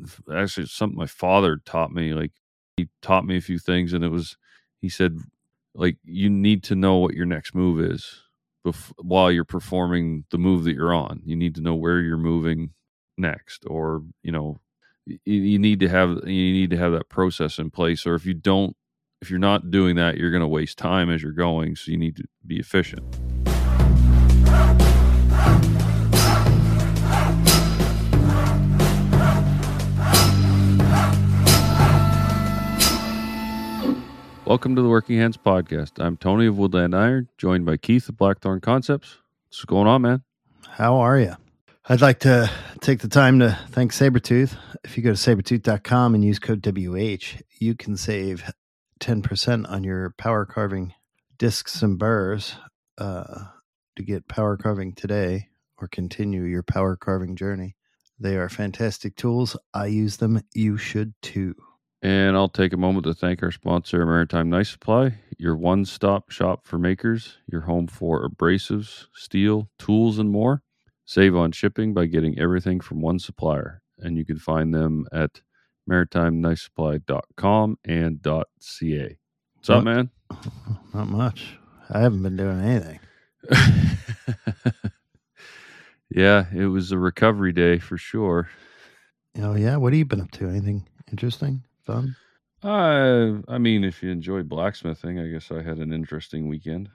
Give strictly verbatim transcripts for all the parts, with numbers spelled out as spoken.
of actually something my father taught me. Like he taught me a few things, and it was he said like you need to know what your next move is bef- while you're performing the move that you're on. You need to know where you're moving next, or you know, you, you need to have you need to have that process in place. Or if you don't, if you're not doing that, you're going to waste time as you're going. So you need to be efficient. Welcome to the Working Hands Podcast. I'm Tony of Woodland Iron, joined by Keith of Blackthorn Concepts. What's going on, man? How are you? I'd like to take the time to thank Sabertooth. If you go to sabertooth dot com and use code W H, you can save ten percent on your power carving discs and burrs uh, to get power carving today or continue your power carving journey. They are fantastic tools. I use them. You should too. And I'll take a moment to thank our sponsor, Maritime Knife Supply, your one-stop shop for makers, your home for abrasives, steel, tools, and more. Save on shipping by getting everything from one supplier. And you can find them at maritime knife supply dot com and .ca. What's Not, up, man? Not much. I haven't been doing anything. Yeah, it was a recovery day for sure. Oh, yeah? What have you been up to? Anything interesting? Fun? Uh, I mean, if you enjoy blacksmithing, I guess I had an interesting weekend.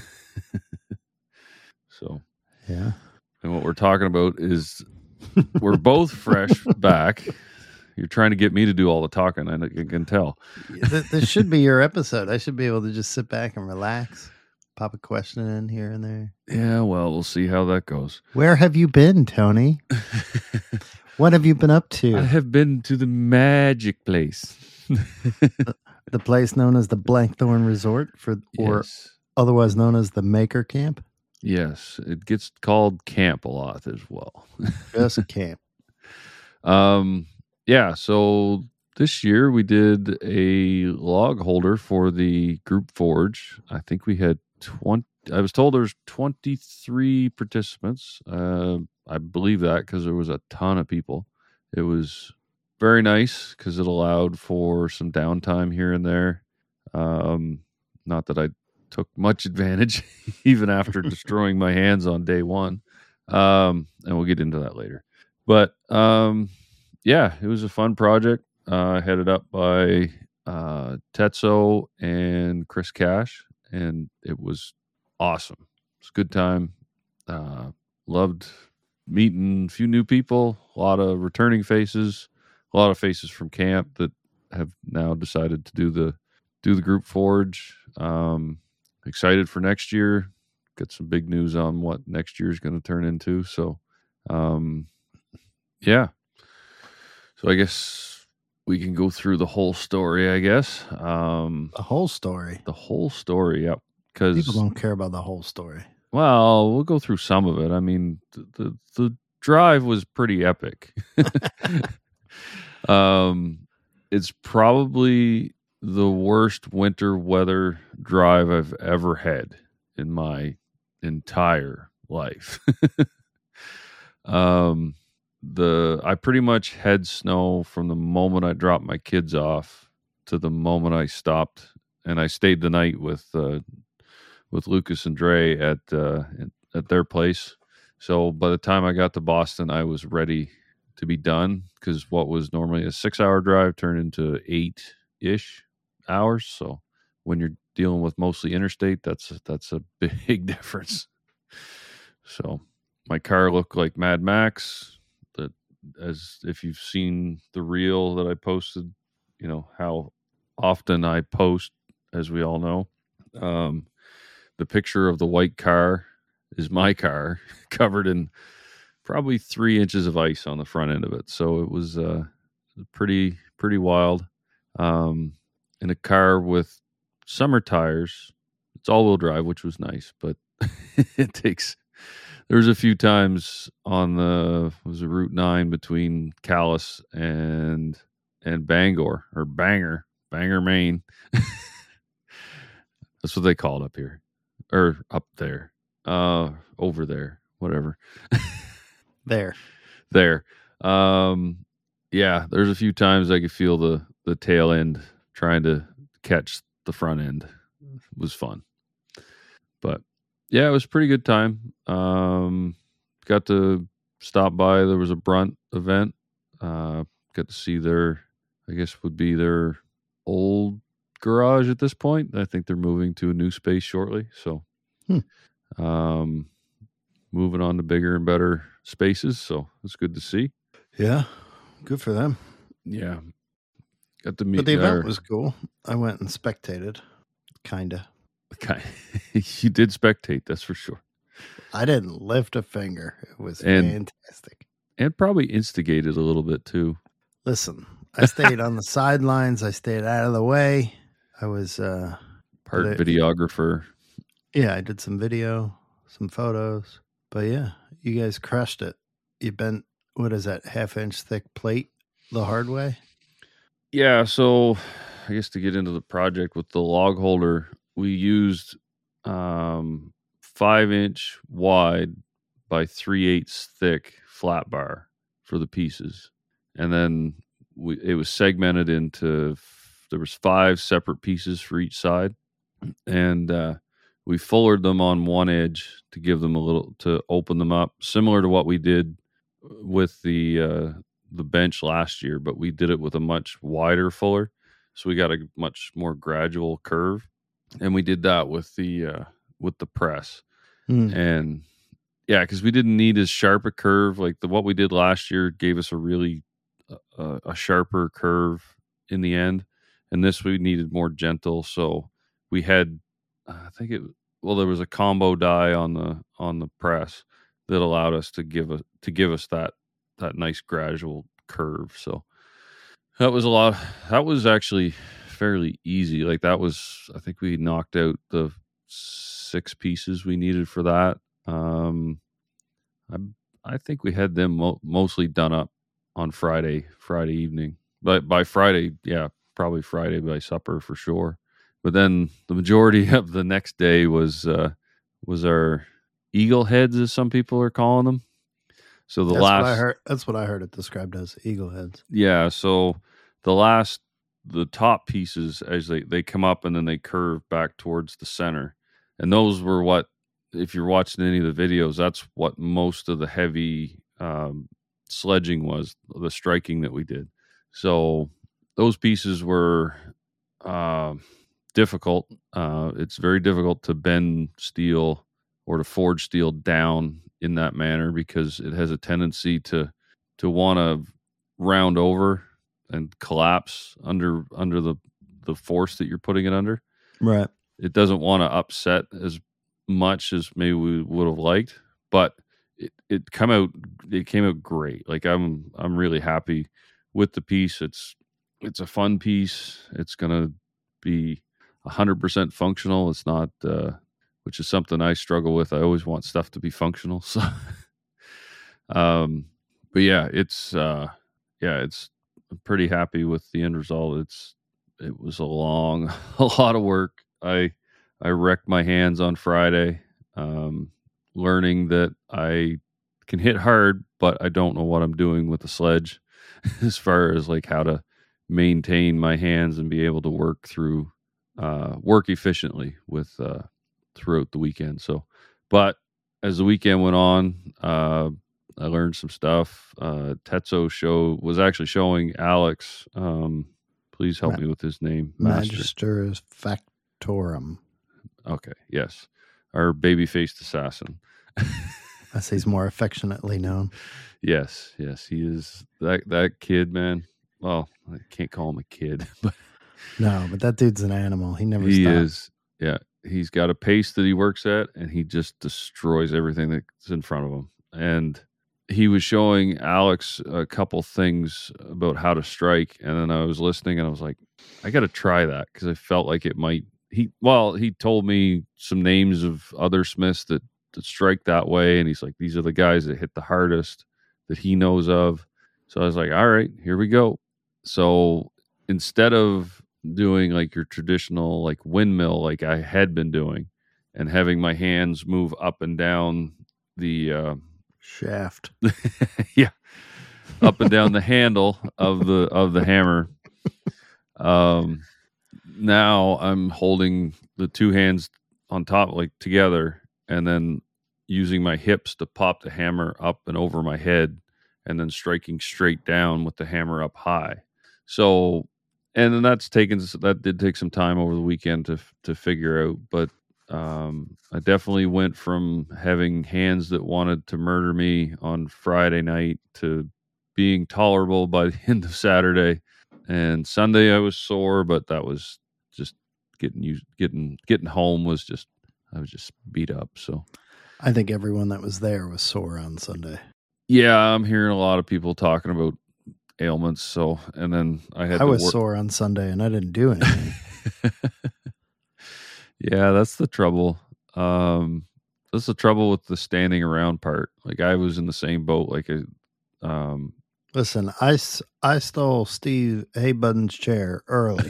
So, yeah. And what we're talking about is we're both fresh back. You're trying to get me to do all the talking, I can tell. This should be your episode. I should be able to just sit back and relax, pop a question in here and there. Yeah, well, we'll see how that goes. Where have you been, Tony? What have you been up to? I have been to the magic place. the, the place known as the Blackthorn Resort, for or yes. otherwise known as the Maker Camp? Yes, it gets called camp a lot as well. Just a camp. Um, yeah, so this year we did a log holder for the group forge. I think we had twenty. I was told there's twenty-three participants. Uh, I believe that because there was a ton of people. It was very nice because it allowed for some downtime here and there. Um, not that I took much advantage, even after destroying my hands on day one. Um, and we'll get into that later. But um, yeah, it was a fun project. Uh, headed up by uh, Tetso and Chris Cash, and it was awesome. It's a good time. Uh, loved meeting a few new people, a lot of returning faces, a lot of faces from camp that have now decided to do the do the group forge. Um, excited for next year. Got some big news on what next year is going to turn into. So, um, yeah. So I guess we can go through the whole story, I guess. Um, the whole story? The whole story, yep. Because people don't care about the whole story. Well, we'll go through some of it. I mean, the the, the drive was pretty epic. um, it's probably the worst winter weather drive I've ever had in my entire life. um, the I pretty much had snow from the moment I dropped my kids off to the moment I stopped, and I stayed the night with uh, with Lucas and Dre at uh, at their place. So by the time I got to Boston, I was ready to be done because what was normally a six-hour drive turned into eight-ish hours. So when you're dealing with mostly interstate, that's that's a big difference. So my car looked like Mad Max. That, as if you've seen the reel that I posted, you know how often I post, as we all know. Um, the picture of the white car is my car, covered in probably three inches of ice on the front end of it. So it was uh, pretty pretty wild. Um, in a car with summer tires, it's all-wheel drive, which was nice, but it takes. There's a few times on the was it Route nine between Calais and and Bangor or Bangor, Bangor, Maine. That's what they call it up here, or up there, uh, over there, whatever. there, there. Um, Yeah, there's a few times I could feel the the tail end trying to catch the front end. It was fun. But yeah, it was a pretty good time. Um, got to stop by. There was a Brunt event. Uh, got to see their, I guess would be their old garage at this point. I think they're moving to a new space shortly. So, Hmm. um, moving on to bigger and better spaces. So it's good to see. Yeah, good for them. Yeah. Got to meet. But the event our- was cool. I went and spectated, kinda. Okay. You did spectate, that's for sure. I didn't lift a finger. It was And- fantastic. And probably instigated a little bit too. Listen, I stayed on the sidelines. I stayed out of the way. I was, uh, Part But it- videographer. yeah, I did some video, some photos. But yeah, you guys crushed it. You bent, what is that, half inch thick plate the hard way? Yeah, so I guess to get into the project with the log holder, we used um, five inch wide by three eighths thick flat bar for the pieces, and then we it was segmented into there was five separate pieces for each side, and uh, we fullered them on one edge to give them a little to open them up, similar to what we did with the uh, the bench last year, but we did it with a much wider fuller, so we got a much more gradual curve, and we did that with the uh, with the press, Hmm. and yeah, because we didn't need as sharp a curve like the what we did last year gave us a really uh, a sharper curve in the end, and this we needed more gentle, so we had I think it well there was a combo die on the on the press that allowed us to give a to give us that that nice gradual curve. So that was a lot. That was actually fairly easy. Like that was, I think we knocked out the six pieces we needed for that. Um, I I think we had them mo- mostly done up on Friday, Friday evening. But by Friday, yeah, probably Friday by supper for sure. But then the majority of the next day was uh, was our eagle heads, as some people are calling them. So the that's last, what I heard. That's what I heard it described as, eagle heads. yeah. So the last, the top pieces as they they come up and then they curve back towards the center, and those were what, if you're watching any of the videos, that's what most of the heavy um, sledging was, the striking that we did. So those pieces were uh, difficult. Uh, it's very difficult to bend steel or to forge steel down in that manner because it has a tendency to to want to round over and collapse under under the the force that you're putting it under. Right. It doesn't want to upset as much as maybe we would have liked, but it it come out it came out great. Like I'm I'm really happy with the piece. It's it's a fun piece. It's gonna be a hundred percent functional. It's not, uh, which is something I struggle with. I always want stuff to be functional. So, um, but yeah, it's uh, yeah, it's I'm pretty happy with the end result. It's it was a long, a lot of work. I I wrecked my hands on Friday, um, learning that I can hit hard, but I don't know what I'm doing with the sledge, as far as like how to maintain my hands and be able to work through, uh, work efficiently with uh, throughout the weekend. So, but as the weekend went on, uh, I learned some stuff. Uh, Tetsuo show was actually showing Alex. Um, please help Ma- me with his name. Master. Magisters Factorum. Okay. Yes. Our baby-faced assassin. As he's more affectionately known. Yes. Yes. He is that, that kid, man. Well, I can't call him a kid, but No, but that dude's an animal. He never he stops. is. Yeah. He's got a pace that he works at, and he just destroys everything that's in front of him. And he was showing Alex a couple things about how to strike, and then I was listening, and I was like, I got to try that because I felt like it might. He well, he told me some names of other smiths that, that strike that way, and he's like, these are the guys that hit the hardest that he knows of. So I was like, all right, here we go. So instead of doing like your traditional like windmill like I had been doing and having my hands move up and down the uh Shaft. yeah up and down the handle of the of the hammer. Um, now I'm holding the two hands on top, like together, and then using my hips to pop the hammer up and over my head, and then striking straight down with the hammer up high. So, and then that's taken that did take some time over the weekend to to figure out, but um, I definitely went from having hands that wanted to murder me on Friday night to being tolerable by the end of Saturday. And Sunday I was sore, but that was just getting used, getting getting home was just I was just beat up. So I think everyone that was there was sore on Sunday. yeah, I'm hearing a lot of people talking about ailments. So and then I had I to was work. sore on Sunday and I didn't do anything. Yeah, that's the trouble. Um, that's the trouble with the standing around part. Like I was in the same boat. Like a, um, Listen, I, s- I stole Steve Haybutton's chair early,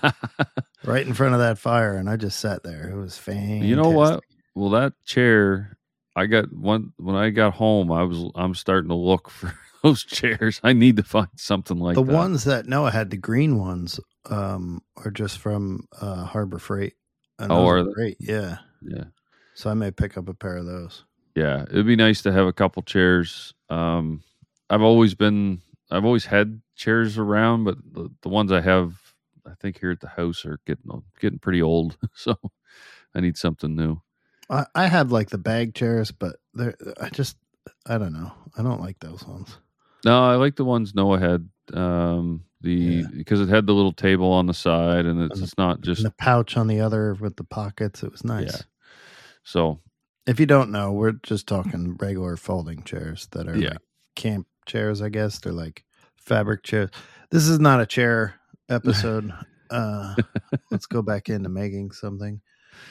right in front of that fire, and I just sat there. It was fantastic. you know what? Well, that chair, I got one when I got home. I was I'm starting to look for those chairs. I need to find something like The that. ones that Noah had, the green ones, um, are just from uh, Harbor Freight. And Oh, those are are they? great. Yeah. Yeah, So I may pick up a pair of those. yeah. It'd be nice to have a couple chairs. Um, I've always been, I've always had chairs around, but the, the ones I have, I think here at the house are getting getting pretty old. So I need something new. I, I have like the bag chairs, but they're I just I don't know. I don't like those ones. No, I like the ones Noah had. Um, the Yeah. because it had the little table on the side, and it's, And the- it's not just And the pouch on the other with the pockets. It was nice. Yeah. So If you don't know, we're just talking regular folding chairs that are Yeah. like camp chairs, I guess. They're like fabric chairs. This is not a chair episode. uh, let's go back into making something.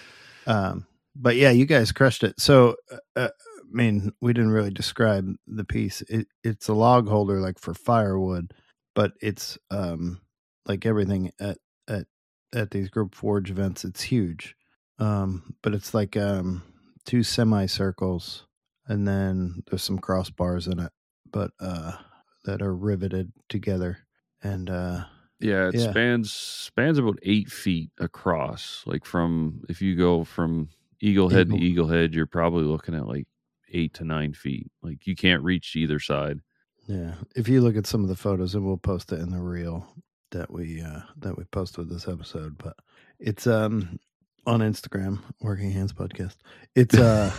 Um, but yeah, you guys crushed it. So, uh, I mean, we didn't really describe the piece. It, it's a log holder, like for firewood, but it's um, like everything at at at these group forge events. It's huge, um, but it's like um, two semicircles, and then there's some crossbars in it, but uh, that are riveted together, and uh, yeah, it Yeah. spans spans about eight feet across. Like from if you go from Eagle Head to Eagle- Eagle Head, you're probably looking at like eight to nine feet. Like you can't reach either side. Yeah, if you look at some of the photos, and we'll post it in the reel that we uh, that we post with this episode, but it's um on Instagram, Working Hands Podcast. It's uh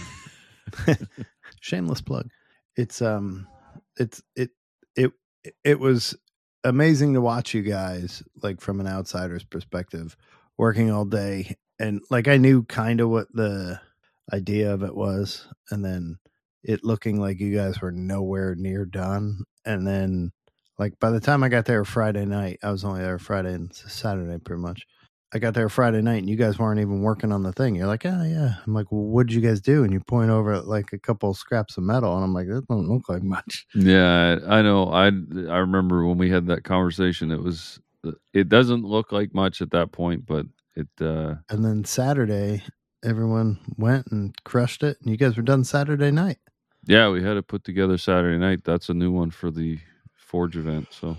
shameless plug. It's um it's it it it was amazing to watch you guys, like from an outsider's perspective, working all day, and like I knew kind of what the idea of it was, and then it looking like you guys were nowhere near done, and then like by the time I got there Friday night, I was only there Friday and Saturday pretty much. I got there Friday night and you guys weren't even working on the thing. You're like, oh yeah. I'm like, well, what did you guys do? And you point over at like a couple scraps of metal, and I'm like, that don't look like much. Yeah, I know. I I remember when we had that conversation. It was it doesn't look like much at that point, but it. uh And then Saturday, everyone went and crushed it, and you guys were done Saturday night. Yeah, we had it put together Saturday night. That's a new one for the Forge event. So,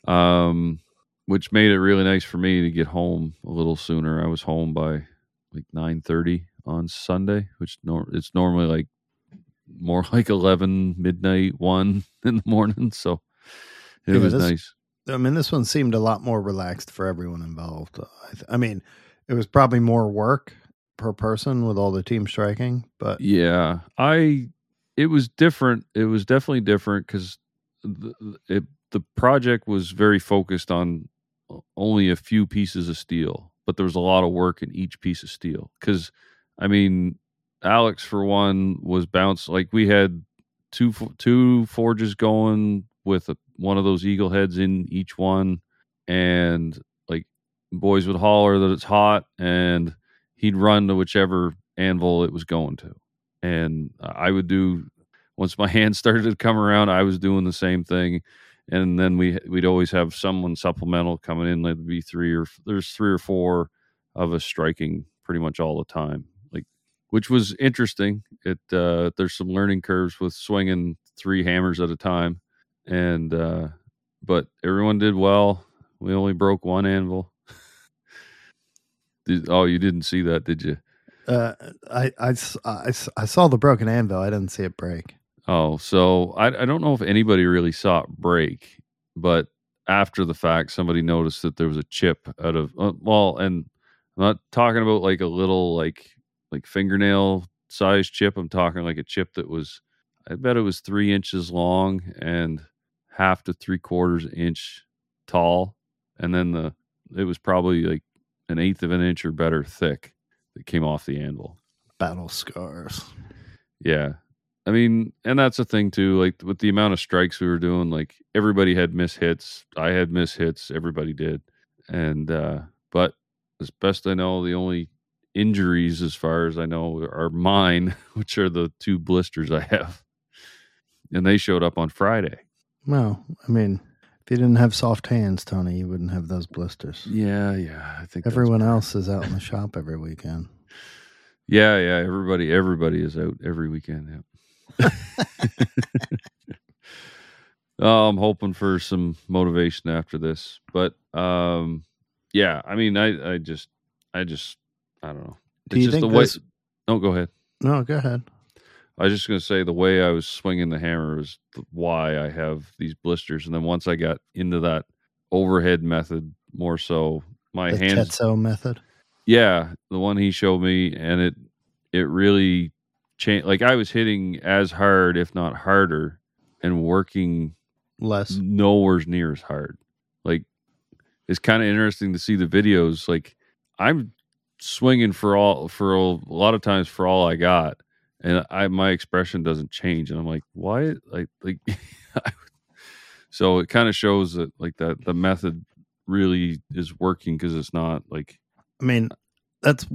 um, which made it really nice for me to get home a little sooner. I was home by like nine thirty on Sunday, which nor- it's normally like more like eleven midnight, one in the morning. So it Yeah, was this- nice. I mean, this one seemed a lot more relaxed for everyone involved. I, th- I mean, it was probably more work per person with all the team striking, but Yeah, I. It was different. It was definitely different because the, it, the project was very focused on only a few pieces of steel, but there was a lot of work in each piece of steel. Because, I mean, Alex for one was bounced like we had two two forges going with a, one of those eagle heads in each one, and like boys would holler that it's hot, and he'd run to whichever anvil it was going to. And I would do once my hands started to come around, I was doing the same thing. And then we we'd always have someone supplemental coming in. There'd be three or there's three or four of us striking pretty much all the time, like which was interesting. It uh, there's some learning curves with swinging three hammers at a time, and uh, but everyone did well. We only broke one anvil. Did, oh, you didn't see that, did you? Uh, I, I, I, I saw the broken anvil. I didn't see it break. Oh, so I, I don't know if anybody really saw it break, but after the fact, somebody noticed that there was a chip out of uh, well, and I'm not talking about like a little like like fingernail size chip. I'm talking like a chip that was, I bet it was three inches long and half to three quarters inch tall, and then the it was probably like an eighth of an inch or better thick that came off the anvil. Battle scars. Yeah. I mean, and that's the thing too, like with the amount of strikes we were doing, like everybody had miss hits. I had miss hits. Everybody did. And, uh, but as best I know, the only injuries, as far as I know, are mine, which are the two blisters I have. And they showed up on Friday. Well, I mean, if you didn't have soft hands, Tony, you wouldn't have those blisters. Yeah. Yeah. I think everyone else is out in the shop every weekend. Yeah. Yeah. Everybody, everybody is out every weekend. Yeah. oh, I'm hoping for some motivation after this, but um, yeah, I mean, I, I just, I just, I don't know. Do it's you just think the way? this... No, go ahead. No, go ahead. I was just going to say the way I was swinging the hammer is why I have these blisters, and then once I got into that overhead method, more so, my the hands. Tetsuo method. Yeah, the one he showed me, and it, it really. Change, like I was hitting as hard, if not harder, and working less, nowhere near as hard. Like it's kind of interesting to see the videos. Like I'm swinging for all for a, a lot of times for all I got, and I my expression doesn't change, and I'm like, why? Like like, so it kind of shows that like that the method really is working because it's not like. I mean, that's.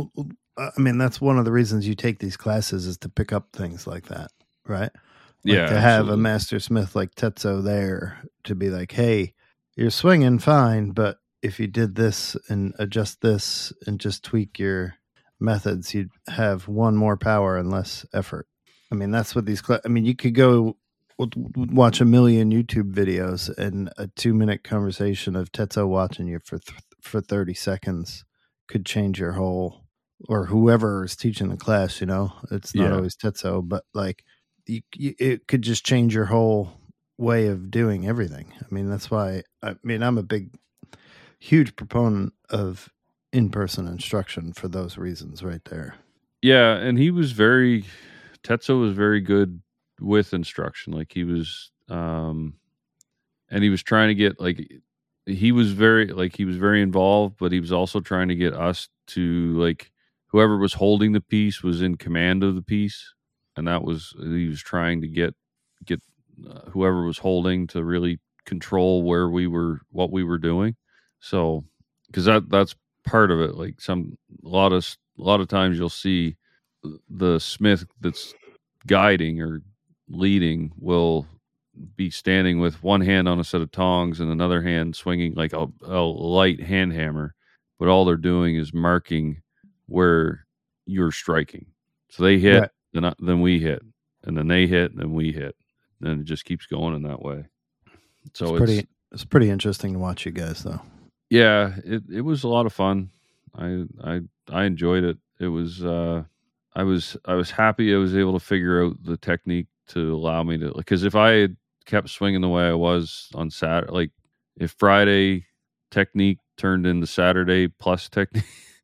I mean, that's one of the reasons you take these classes is to pick up things like that, right? Like yeah. To have absolutely. a master smith like Tetsuo there to be like, hey, you're swinging fine, but if you did this and adjust this and just tweak your methods, you'd have one more power and less effort. I mean, that's what these, cl- I mean, you could go watch a million YouTube videos and a two minute conversation of Tetsuo watching you for, th- for thirty seconds could change your whole, or whoever is teaching the class, you know, it's not yeah. always Tetsuo, but like you, you, it could just change your whole way of doing everything. I mean, that's why, I mean, I'm a big, huge proponent of in-person instruction for those reasons right there. Yeah. And he was very, Tetsuo was very good with instruction. Like he was, um, and he was trying to get like, he was very, like he was very involved, but he was also trying to get us to like, whoever was holding the piece was in command of the piece. And that was, he was trying to get, get uh, whoever was holding to really control where we were, what we were doing. So, cause that, that's part of it. Like some, a lot of, a lot of times you'll see the smith that's guiding or leading will be standing with one hand on a set of tongs and another hand swinging like a, a light hand hammer, but all they're doing is marking where you're striking. So they hit, right. then then we hit, and then they hit, and then we hit, and it just keeps going in that way. So it's, it's pretty it's pretty interesting to watch you guys, though. Yeah, it it was a lot of fun. I I I enjoyed it. It was uh, I was I was happy I was able to figure out the technique to allow me to, because if I had kept swinging the way I was on Saturday, like if Friday technique turned into Saturday plus technique,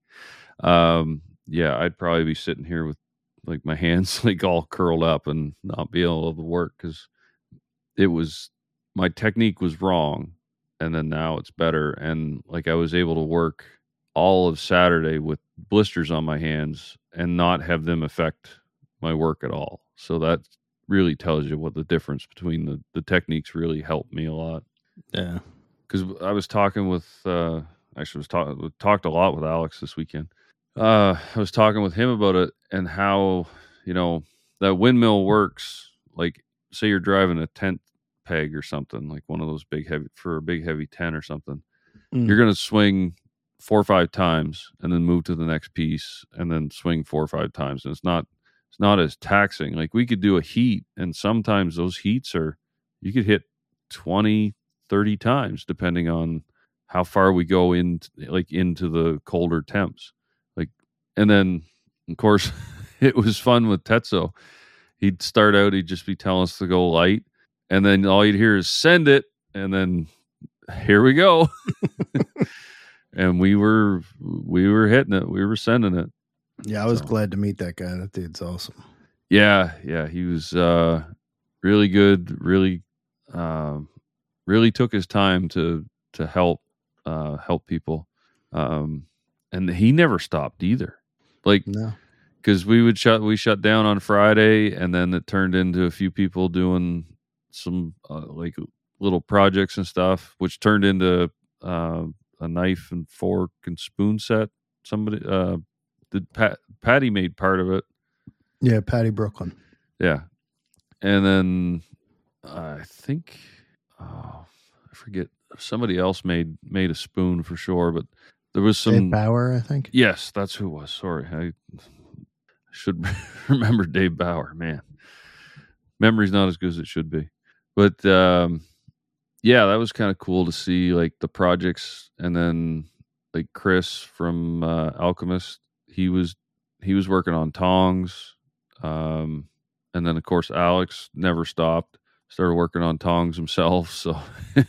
um, yeah, I'd probably be sitting here with like my hands like all curled up and not be able to work because it was, my technique was wrong, and then now it's better, and like I was able to work all of Saturday with blisters on my hands and not have them affect my work at all. So that really tells you what the difference between the, the techniques really helped me a lot. Yeah. Because I was talking with, uh, actually was talking, talked a lot with Alex this weekend. Uh, I was talking with him about it and how, you know, that windmill works. Like say you're driving a tent peg or something, like one of those big heavy, for a big heavy tent or something, mm. you're going to swing four or five times and then move to the next piece and then swing four or five times. And it's not, it's not as taxing. Like we could do a heat, and sometimes those heats are, you could hit twenty, thirty times, depending on how far we go in, like into the colder temps. Like, and then of course it was fun with Tetsuo. He'd start out, he'd just be telling us to go light, and then all you'd hear is send it, and then here we go. And we were we were hitting it, we were sending it. Yeah, I was So, glad to meet that guy. That dude's awesome. yeah, yeah, he was uh, really good. Really, uh, really took his time to to help uh, help people, um, and he never stopped either. Like, No. because we would shut we shut down on Friday, and then it turned into a few people doing some uh, like little projects and stuff, which turned into uh, a knife and fork and spoon set. Somebody uh, did Pat, Patty made part of it. Yeah, Patty Brooklyn. Yeah, and then I think oh, I forget, somebody else made made a spoon for sure, but there was some Dave Bauer, I think. Yes, that's who it was. Sorry, I should remember Dave Bauer. Man, memory's not as good as it should be. But um, yeah, that was kind of cool to see, like the projects, and then like Chris from uh, Alchemist. He was he was working on tongs, um, and then of course Alex never stopped. Started working on tongs himself. So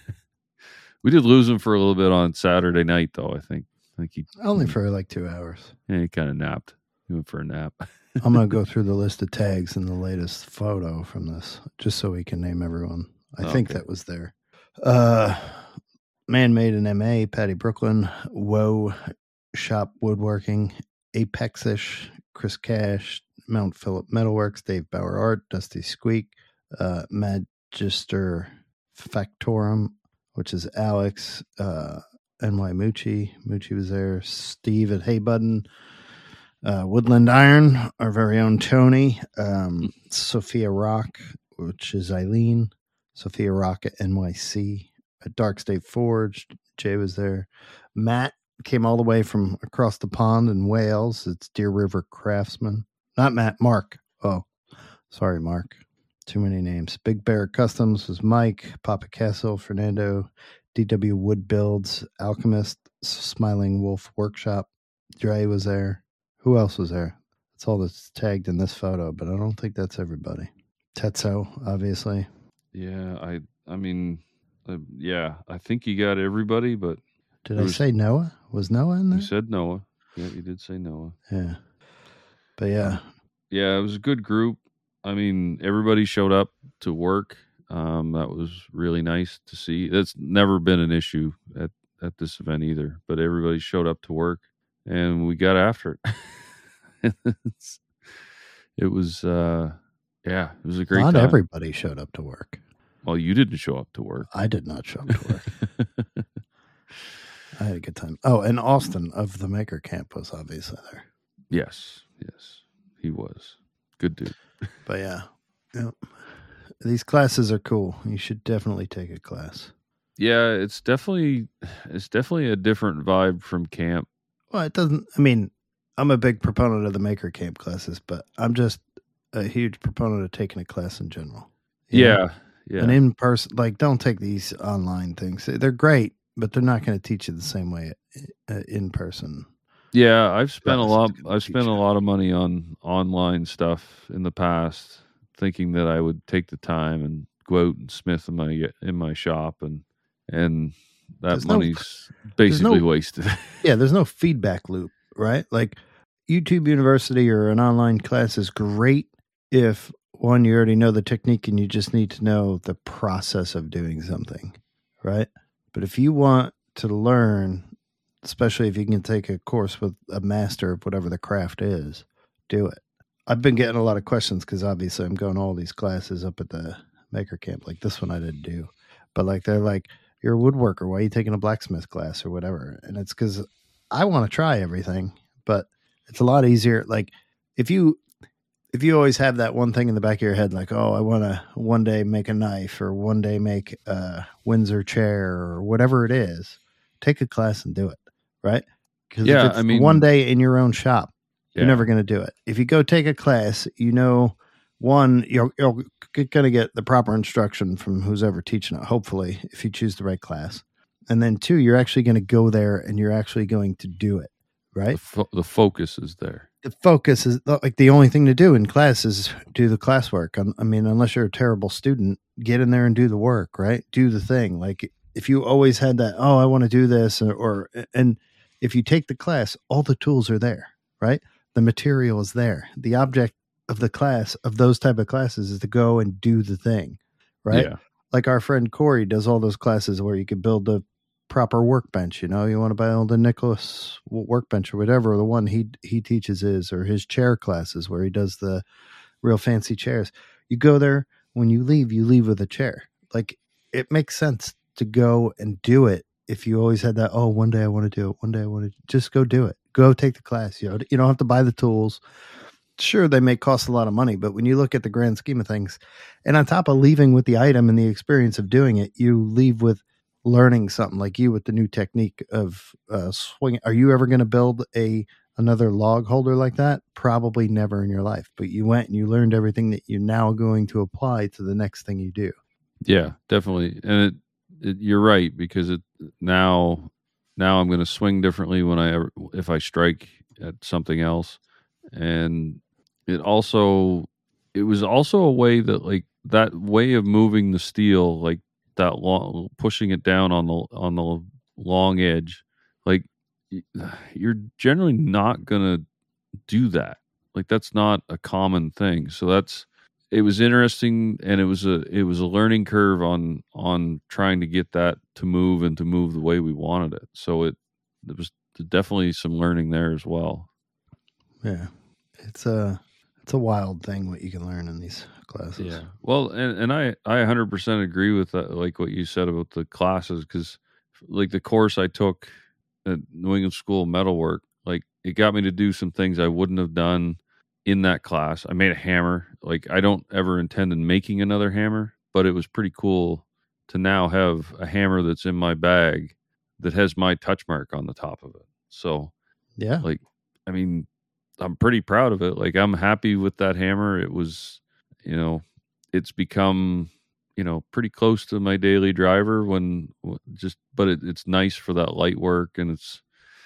we did lose him for a little bit on Saturday night, though. I think. I think he Only for like two hours. Yeah, he kind of napped. He went for a nap. I'm going to go through the list of tags in the latest photo from this, just so we can name everyone. I Okay. think that was there. Uh, Man Made in M A, Patty Brooklyn, Woe Shop Woodworking, Apexish, Chris Cash, Mount Phillip Metalworks, Dave Bauer Art, Dusty Squeak, uh, Magister Factorum, which is Alex, uh, N Y Moochie. Moochie was there. Steve at Hey Button. Uh, Woodland Iron, our very own Tony. Um, Sophia Rock, which is Eileen. Sophia Rock at N Y C. At Dark State Forge, Jay was there. Matt came all the way from across the pond in Wales. It's Deer River Craftsman. Not Matt, Mark. Oh, sorry, Mark. Too many names. Big Bear Customs was Mike. Papa Castle, Fernando. D W Wood Builds, Alchemist, Smiling Wolf Workshop. Dre was there. Who else was there? That's all that's tagged in this photo, but I don't think that's everybody. Tetsuo, obviously. Yeah, I I mean, uh, yeah, I think you got everybody, but Did There I was- say Noah? Was Noah in you there? said Noah. Yeah, you did say Noah. Yeah. But yeah, Yeah, it was a good group. I mean, everybody showed up to work. Um, that was really nice to see. That's never been an issue at, at this event either, but everybody showed up to work and we got after it. It's- it was, uh, yeah, it was a great not time. everybody showed up to work. Well, you didn't show up to work. I did not show up to work. I had a good time. Oh, and Austin of the Maker Camp was obviously there. Yes, yes, he was. Good dude. But yeah, yeah. These classes are cool. You should definitely take a class. Yeah, it's definitely it's definitely a different vibe from camp. Well, it doesn't. I mean, I'm a big proponent of the Maker Camp classes, but I'm just a huge proponent of taking a class in general. You know? Yeah, yeah. An in person, like, don't take these online things. They're great, but they're not going to teach you the same way uh, in person. Yeah, I've spent a Class lot is gonna I've teach spent a you. lot of money on online stuff in the past, thinking that I would take the time and go out and smith in my in my shop, and and that There's no- money's basically no- wasted. Yeah, there's no feedback loop, right? Like YouTube University or an online class is great if, one, you already know the technique and you just need to know the process of doing something, right? But if you want to learn, especially if you can take a course with a master of whatever the craft is, do it. I've been getting a lot of questions because obviously I'm going to all these classes up at the Maker Camp. Like this one I didn't do. But like they're like, you're a woodworker. Why are you taking a blacksmith class or whatever? And it's because I want to try everything, but it's a lot easier. Like if you if you always have that one thing in the back of your head, like, oh, I want to one day make a knife or one day make a Windsor chair or whatever it is, take a class and do it, right? Because Yeah, if it's I mean- one day in your own shop, Yeah. you're never going to do it. If you go take a class, you know one, you're, you're going to get the proper instruction from who's ever teaching it, hopefully, if you choose the right class. And then two, you're actually going to go there and you're actually going to do it, right? The, fo- the focus is there. The focus is like the only thing to do in class is do the classwork. I mean, unless you're a terrible student, get in there and do the work, right? Do the thing. Like if you always had that, oh, I want to do this, or, or and if you take the class, all the tools are there, right? The material is there. The object of the class of those type of classes is to go and do the thing, right? Yeah. Like our friend Corey does all those classes where you could build a proper workbench. You know, you want to build the Nicholas workbench or whatever the one he he teaches is, or his chair classes where he does the real fancy chairs. You go there, when you leave, you leave with a chair. Like it makes sense to go and do it. If you always had that, oh, one day I want to do it, one day I want to, just go do it. Go take the class. You know, you don't have to buy the tools. Sure, they may cost a lot of money, but when you look at the grand scheme of things, and on top of leaving with the item and the experience of doing it, you leave with learning something, like you with the new technique of uh, swinging. Are you ever going to build a another log holder like that? Probably never in your life, but you went and you learned everything that you're now going to apply to the next thing you do. Yeah, definitely. And it, it you're right, because it now now I'm going to swing differently when I ever, if I strike at something else. And it also it was also a way that, like, that way of moving the steel, like that long, pushing it down on the on the long edge, like you're generally not gonna do that. Like that's not a common thing. So that's it was interesting, and it was a it was a learning curve on on trying to get that to move and to move the way we wanted it. So it there was definitely some learning there as well. Yeah, it's a it's a wild thing what you can learn in these classes. Yeah. Well, and, and I, I one hundred percent agree with that, like what you said about the classes, because like the course I took at New England School of Metalwork, like it got me to do some things I wouldn't have done in that class. I made a hammer. Like I don't ever intend on making another hammer, but it was pretty cool to now have a hammer that's in my bag that has my touch mark on the top of it. So yeah, like, I mean, I'm pretty proud of it. Like I'm happy with that hammer. It was, you know, it's become, you know, pretty close to my daily driver when just, but it, it's nice for that light work. And it's,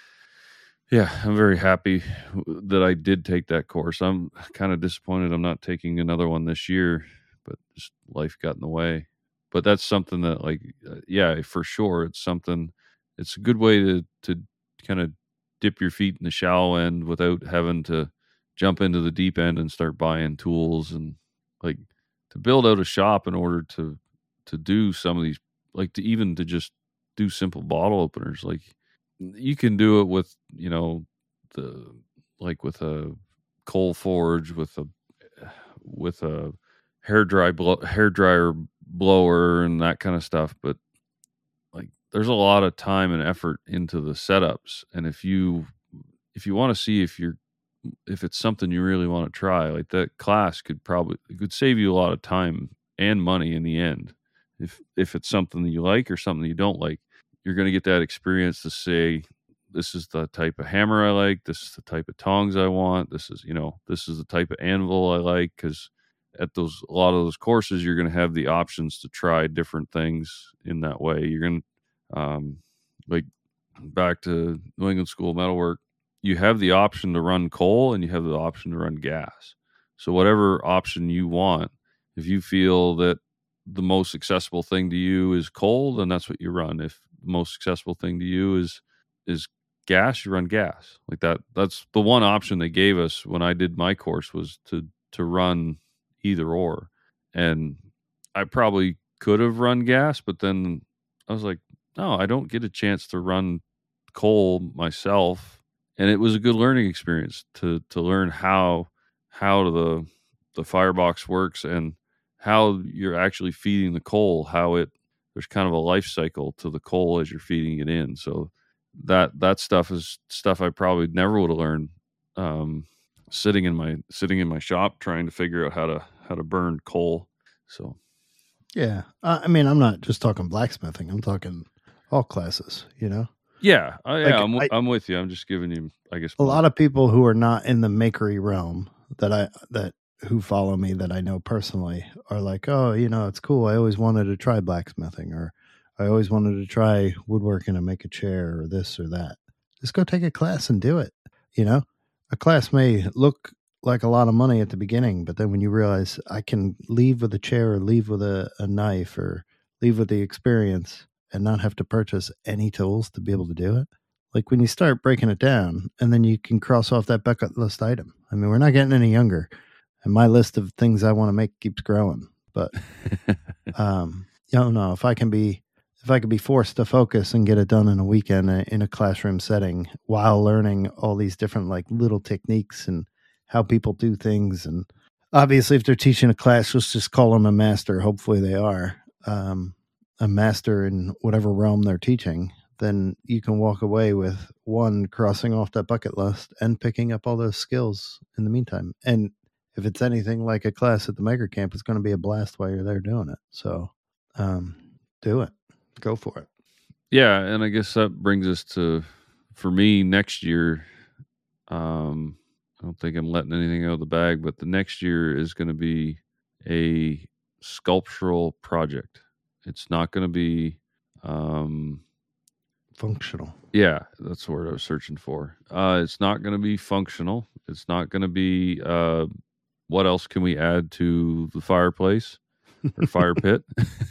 yeah, I'm very happy that I did take that course. I'm kind of disappointed I'm not taking another one this year, but just life got in the way. But that's something that, like, uh, yeah, for sure. It's something, it's a good way to, to kind of dip your feet in the shallow end without having to jump into the deep end and start buying tools, and like to build out a shop in order to to do some of these, like to even to just do simple bottle openers. Like you can do it with, you know, the like with a coal forge, with a with a hair dry blow, hair dryer blower and that kind of stuff, but like there's a lot of time and effort into the setups. And if you if you want to see if you're if it's something you really want to try, like that class could probably it could save you a lot of time and money in the end. If if it's something that you like or something you don't like, you're going to get that experience to say, this is the type of hammer I like, this is the type of tongs I want, this is, you know, this is the type of anvil I like. Because at those a lot of those courses, you're going to have the options to try different things in that way. You're going to um, like back to New England School of Metalwork, you have the option to run coal and you have the option to run gas. So whatever option you want, if you feel that the most accessible thing to you is coal, then that's what you run. If the most accessible thing to you is is gas, you run gas. Like that. That's the one option they gave us when I did my course, was to to run either or. And I probably could have run gas, but then I was like, no, I don't get a chance to run coal myself. And it was a good learning experience to to learn how how the the firebox works and how you're actually feeding the coal, how it there's kind of a life cycle to the coal as you're feeding it in. So that that stuff is stuff I probably never would have learned um, sitting in my sitting in my shop trying to figure out how to how to burn coal. So yeah, uh, I mean, I'm not just talking blacksmithing. I'm talking all classes. You know. Yeah, I, yeah, Like, I'm, I- I'm with you. I'm just giving you, I guess, A lot of people who are not in the makery realm that I that who follow me that I know personally are like, oh, you know, it's cool. I always wanted to try blacksmithing, or I always wanted to try woodworking and make a chair, or this or that. Just go take a class and do it. You know, a class may look like a lot of money at the beginning, but then when you realize I can leave with a chair or leave with a, a knife or leave with the experience and not have to purchase any tools to be able to do it. Like when you start breaking it down, and then you can cross off that bucket list item. I mean, we're not getting any younger, and my list of things I want to make keeps growing. But um, you don't know if I can be if I could be forced to focus and get it done in a weekend in a classroom setting while learning all these different like little techniques and how people do things. And obviously, if they're teaching a class, let's just call them a master. Hopefully, they are um, a master in whatever realm they're teaching. Then you can walk away with one, crossing off that bucket list and picking up all those skills in the meantime. And if it's anything like a class at the Maker Camp, it's going to be a blast while you're there doing it. So um, do it. Go for it. Yeah, and I guess that brings us to, for me, next year, um, I don't think I'm letting anything out of the bag, but the next year is going to be a sculptural project. It's not going to be... Um, functional. Yeah, that's the word I was searching for. Uh, it's not going to be functional. It's not going to be, uh, what else can we add to the fireplace or fire pit?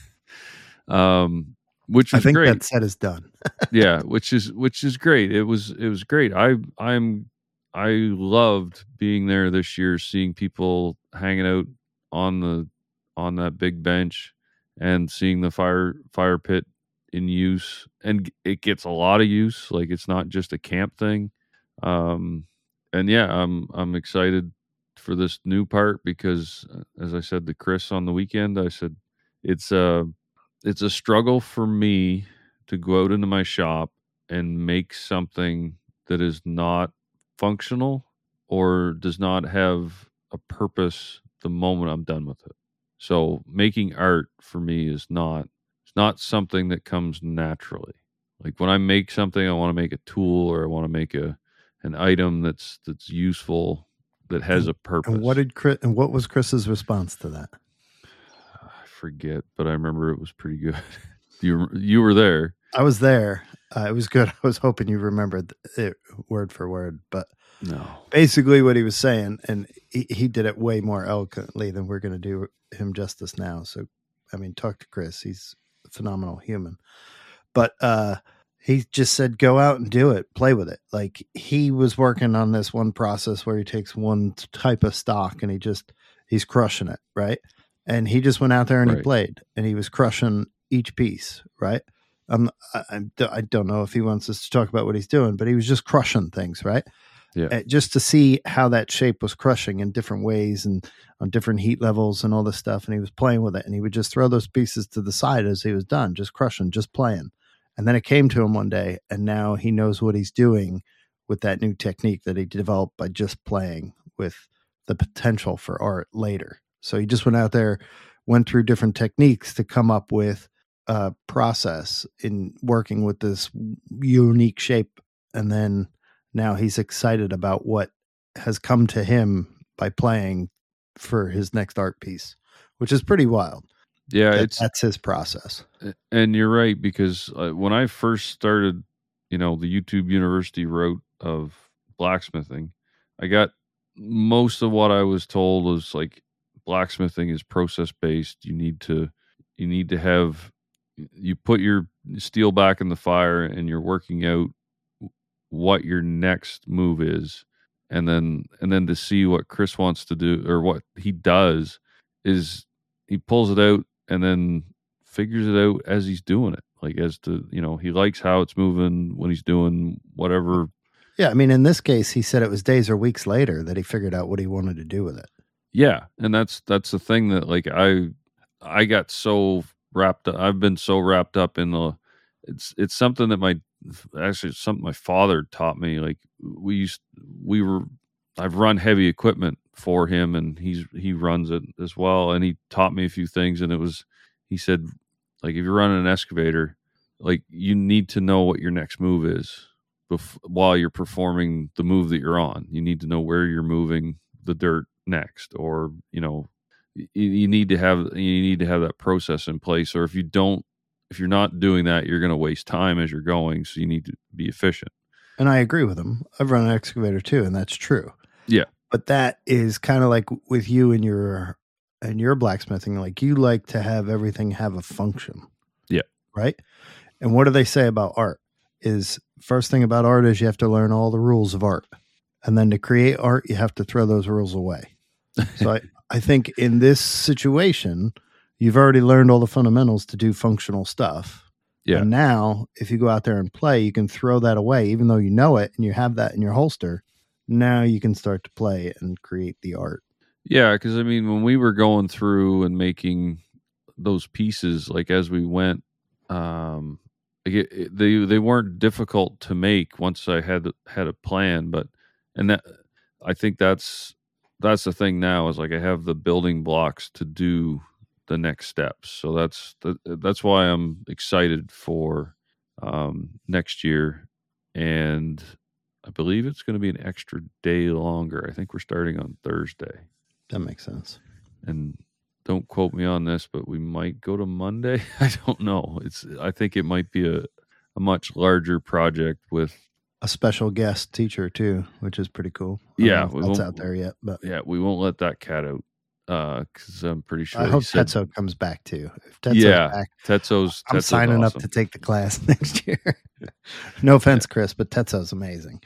um, which is I think great. that set is done. Yeah, which is which is great. It was it was great. I I'm I loved being there this year, seeing people hanging out on the on that big bench and seeing the fire fire pit in use, and it gets a lot of use. Like it's not just a camp thing. Um, and yeah, I'm I'm excited for this new part because, as I said to Chris on the weekend, I said it's a it's a struggle for me to go out into my shop and make something that is not functional or does not have a purpose the moment I'm done with it. So making art for me is not it's not something that comes naturally. Like when I make something, I want to make a tool or I want to make a an item that's that's useful, that has and, a purpose. And what did Chris, and what was Chris's response to that? I forget, but I remember it was pretty good. you you were there. I was there. Uh, it was good. I was hoping you remembered it word for word, but no. Basically, what he was saying, and he, he did it way more eloquently than we're going to do him justice now. So, I mean, talk to Chris. He's a phenomenal human. But uh, he just said, go out and do it. Play with it. Like he was working on this one process where he takes one type of stock and he just, he's crushing it. Right. And he just went out there and Right. he played and he was crushing each piece. Right. Um, I, I don't know if he wants us to talk about what he's doing, but he was just crushing things. Right. Yeah. Uh, just to see how that shape was crushing in different ways and on different heat levels and all this stuff. And he was playing with it and he would just throw those pieces to the side as he was done, just crushing, just playing. And then it came to him one day and now he knows what he's doing with that new technique that he developed by just playing with the potential for art later. So he just went out there, went through different techniques to come up with a process in working with this unique shape. And then now he's excited about what has come to him by playing for his next art piece, which is pretty wild. Yeah, that, it's that's his process. And you're right, because uh, when I first started, you know, the YouTube University route of blacksmithing, I got most of what I was told was like blacksmithing is process based. You need to, you need to have, you put your steel back in the fire and you're working out what your next move is. And then, and then to see what Chris wants to do or what he does is he pulls it out and then figures it out as he's doing it. Like as to, you know, he likes how it's moving when he's doing whatever. Yeah. I mean, in this case, he said it was days or weeks later that he figured out what he wanted to do with it. Yeah. And that's, that's the thing that like, I, I got so wrapped up. I've been so wrapped up in the, it's, it's something that my, actually it's something my father taught me. Like we used, we were, I've run heavy equipment for him and he's, he runs it as well. And he taught me a few things and it was, he said, like, if you're running an excavator, like you need to know what your next move is bef- while you're performing the move that you're on. You need to know where you're moving the dirt next, or you know, you, you need to have you need to have that process in place. Or if you don't, if you're not doing that, you're going to waste time as you're going. So you need to be efficient. And I agree with him. I've run an excavator too, and that's true. Yeah. But that is kind of like with you and your and your blacksmithing. Like you like to have everything have a function. Yeah. Right. And what do they say about art? Is first thing about art is you have to learn all the rules of art. And then to create art, you have to throw those rules away. So I, I think in this situation, you've already learned all the fundamentals to do functional stuff. Yeah. And now if you go out there and play, you can throw that away, even though you know it and you have that in your holster. Now you can start to play and create the art. Yeah. Cause I mean, when we were going through and making those pieces, like as we went, um, It, they they weren't difficult to make once I had had a plan, but and that I think that's that's the thing now is like I have the building blocks to do the next steps. So that's that's why I'm excited for um, next year, and I believe it's going to be an extra day longer. I think we're starting on Thursday. That makes sense. And don't quote me on this, but we might go to Monday. I don't know. It's. I think it might be a, a much larger project with a special guest teacher too, which is pretty cool. I yeah, don't know if that's out there yet, but yeah, we won't let that cat out because uh, I'm pretty sure. I hope said, Tetsuo comes back too. If Tetsuo's yeah, back, Tetsuo's. I'm Tetsuo's signing awesome. up to take the class next year. No offense, yeah. Chris, but Tetsuo's amazing.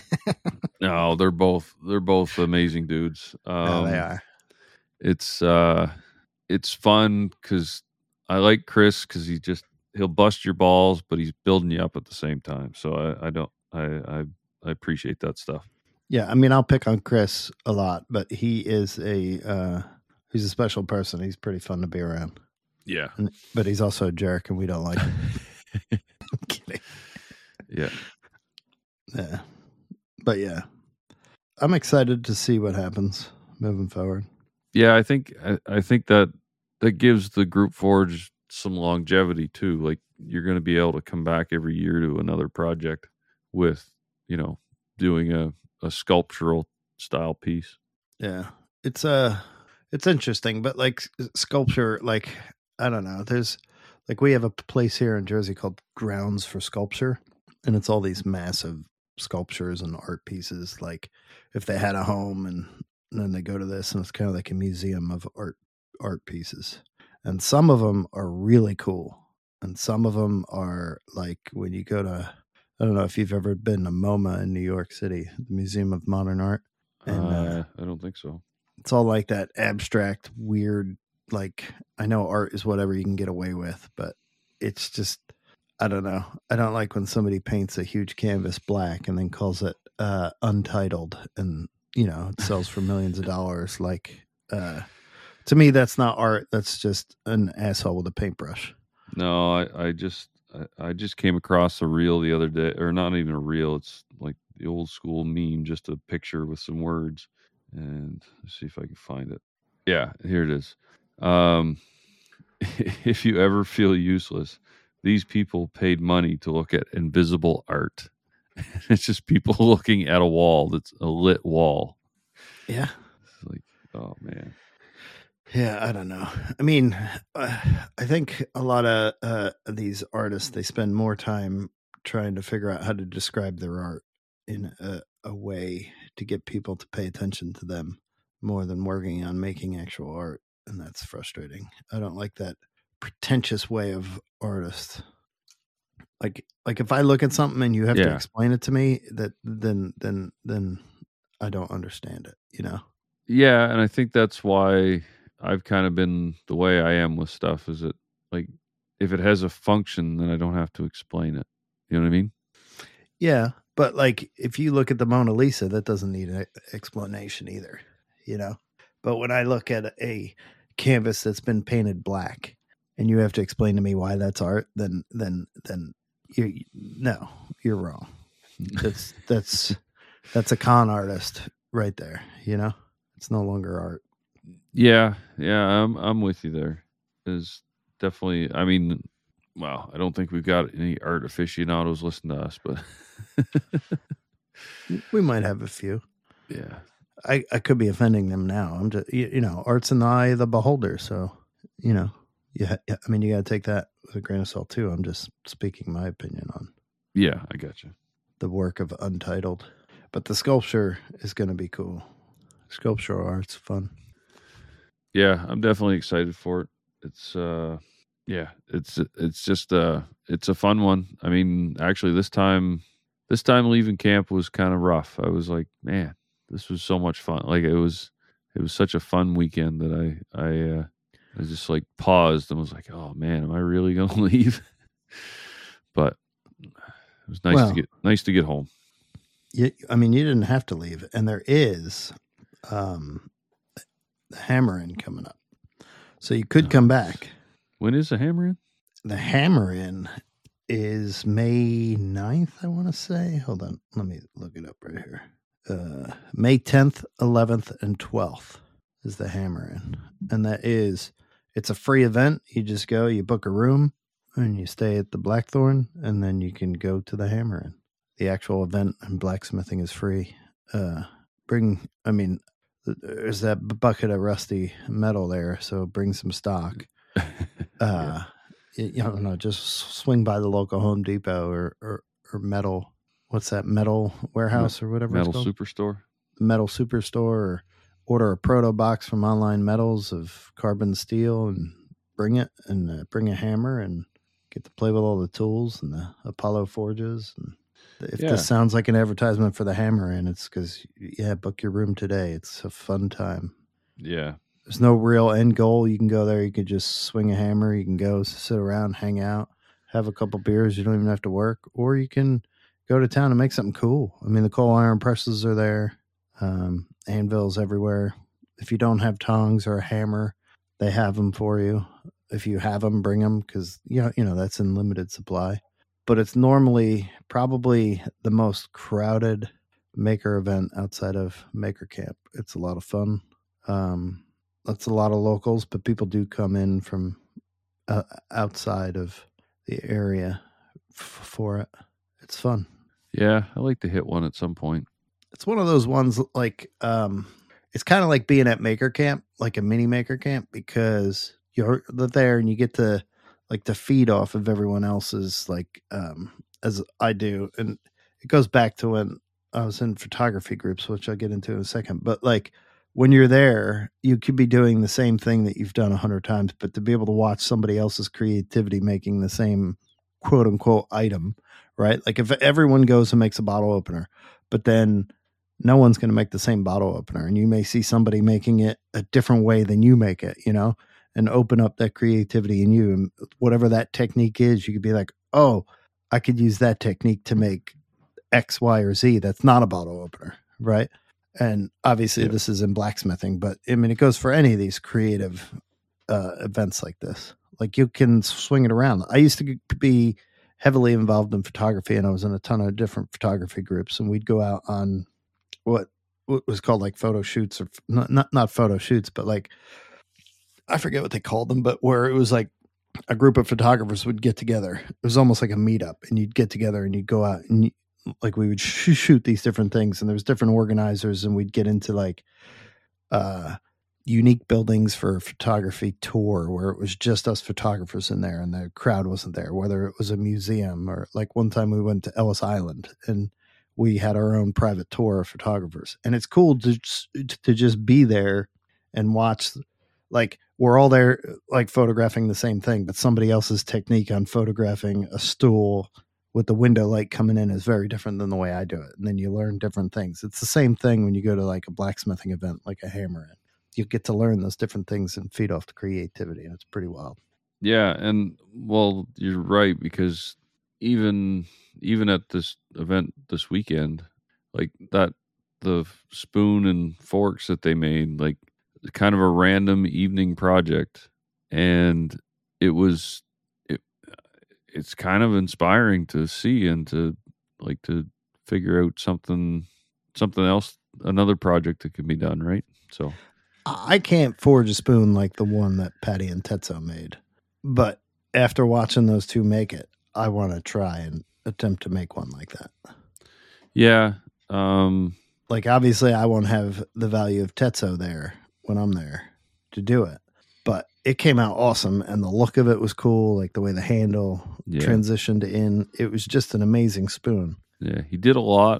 No, they're both they're both amazing dudes. Um, no, they are. It's. uh It's fun because I like Chris because he just he'll bust your balls, but he's building you up at the same time. So I, I don't I, I I appreciate that stuff. Yeah, I mean I'll pick on Chris a lot, but he is a uh, he's a special person. He's pretty fun to be around. Yeah, and, but he's also a jerk, and we don't like him. I'm kidding. Yeah, yeah, but yeah, I'm excited to see what happens moving forward. Yeah, I think I, I think that that gives the Group Forge some longevity too. Like you're going to be able to come back every year to another project with, you know, doing a, a sculptural style piece. Yeah, it's uh it's interesting, but like sculpture, like I don't know. There's like we have a place here in Jersey called Grounds for Sculpture, and it's all these massive sculptures and art pieces. Like if they had a home and. And then they go to this, and it's kind of like a museum of art art pieces. And some of them are really cool, and some of them are like when you go to, I don't know if you've ever been to MoMA in New York City, the Museum of Modern Art. And uh, I don't think so. It's all like that abstract, weird. Like I know art is whatever you can get away with, but it's just I don't know. I don't like when somebody paints a huge canvas black and then calls it uh, Untitled and. You know, it sells for millions of dollars. Like, uh, to me, that's not art. That's just an asshole with a paintbrush. No, I, I just, I, I just came across a reel the other day, or not even a reel. It's like the old school meme, just a picture with some words. And let's see if I can find it. Yeah, here it is. Um, if you ever feel useless, these people paid money to look at invisible art. It's just people looking at a wall that's a lit wall. Yeah. It's like, oh, man. Yeah, I don't know. I mean, uh, I think a lot of uh, these artists, they spend more time trying to figure out how to describe their art in a, a way to get people to pay attention to them more than working on making actual art. And that's frustrating. I don't like that pretentious way of artists. Like, like if I look at something and you have Yeah. to explain it to me, that then, then, then I don't understand it, you know? Yeah. And I think that's why I've kind of been the way I am with stuff is that like, if it has a function, then I don't have to explain it. You know what I mean? Yeah. But like, if you look at the Mona Lisa, that doesn't need an explanation either, you know? But when I look at a canvas that's been painted black and you have to explain to me why that's art, then, then, then, You no, you're wrong. That's that's that's a con artist right there. You know, it's no longer art. Yeah, yeah, I'm I'm with you there. Is definitely. I mean, well, I don't think we've got any art aficionados listening to us, but we might have a few. Yeah, I, I could be offending them now. I'm just, you, you know, art's in the eye of the beholder. So, you know, yeah, I mean, you got to take that with a grain of salt too. I'm just speaking my opinion on. Yeah, I got you. The work of Untitled, but the sculpture is going to be cool. Sculptural art's fun. Yeah, I'm definitely excited for it. It's, uh, yeah, it's it's just uh, it's a fun one. I mean, actually, this time, this time leaving camp was kind of rough. I was like, man, this was so much fun. Like it was, it was such a fun weekend that I I uh, I just like paused and was like, oh man, am I really gonna leave? But it was nice well, to get nice to get home. You, I mean, you didn't have to leave, and there is um, the Hammer-In coming up, so you could come back. When is the Hammer-In? The Hammer-In is May ninth, I want to say. Hold on, let me look it up right here. Uh, May tenth, eleventh, and twelfth is the Hammer-In, and that is it's a free event. You just go, you book a room, and you stay at the Blackthorn, and then you can go to the Hammer-In. The actual event and blacksmithing is free. Uh, bring, I mean, there's that bucket of rusty metal there, so bring some stock. uh, yeah. You don't know, just swing by the local Home Depot or, or, or metal. What's that, metal warehouse or whatever metal it's called? Superstore. Metal Superstore, or order a proto box from Online Metals of carbon steel and bring it, and uh, bring a hammer and get to play with all the tools and the Apollo forges. And if yeah. this sounds like an advertisement for the Hammer-In, it's because, yeah, book your room today. It's a fun time. Yeah. There's no real end goal. You can go there. You can just swing a hammer. You can go sit around, hang out, have a couple beers. You don't even have to work. Or you can go to town and make something cool. I mean, the coal iron presses are there. Um, anvils everywhere. If you don't have tongs or a hammer, they have them for you. If you have them, bring them, because, you know, you know, that's in limited supply. But it's normally probably the most crowded maker event outside of Maker Camp. It's a lot of fun. Um, that's a lot of locals, but people do come in from uh, outside of the area f- for it. It's fun. Yeah, I like to hit one at some point. It's one of those ones like um, it's kind of like being at Maker Camp, like a mini Maker Camp, because you're there and you get to like to feed off of everyone else's, like um, as I do. And it goes back to when I was in photography groups, which I'll get into in a second. But like when you're there, you could be doing the same thing that you've done a hundred times, but to be able to watch somebody else's creativity making the same quote unquote item, right? Like if everyone goes and makes a bottle opener, but then no one's going to make the same bottle opener, and you may see somebody making it a different way than you make it, you know, and open up that creativity in you. And whatever that technique is, you could be like, oh, I could use that technique to make X, Y, or Z. That's not a bottle opener, right? And obviously yeah. this is in blacksmithing, but I mean, it goes for any of these creative uh, events like this. Like you can swing it around. I used to be heavily involved in photography, and I was in a ton of different photography groups, and we'd go out on what, what was called like photo shoots, or not, not, not photo shoots, but like, I forget what they called them, but where it was like a group of photographers would get together. It was almost like a meetup, and you'd get together and you'd go out and you, like we would sh- shoot these different things, and there was different organizers, and we'd get into like uh, unique buildings for a photography tour where it was just us photographers in there and the crowd wasn't there, whether it was a museum or like one time we went to Ellis Island and we had our own private tour of photographers. And it's cool to, to just be there and watch, like we're all there like photographing the same thing, but somebody else's technique on photographing a stool with the window light coming in is very different than the way I do it. And then you learn different things. It's the same thing when you go to like a blacksmithing event, like a Hammer-In. You get to learn those different things and feed off the creativity. And it's pretty wild. Yeah. And well, you're right, because even, even at this event this weekend, like that, the spoon and forks that they made, like kind of a random evening project. And it was, it, it's kind of inspiring to see and to like to figure out something, something else, another project that can be done. Right. So I can't forge a spoon like the one that Patty and Tetzo made, but after watching those two make it, I want to try and attempt to make one like that. Yeah. Um, like obviously I won't have the value of Tetsuo there when I'm there to do it, but it came out awesome, and the look of it was cool, like the way the handle Yeah. transitioned in. It was just an amazing spoon. Yeah, he did a lot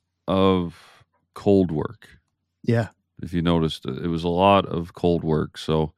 of cold work. Yeah. If you noticed, it was a lot of cold work. So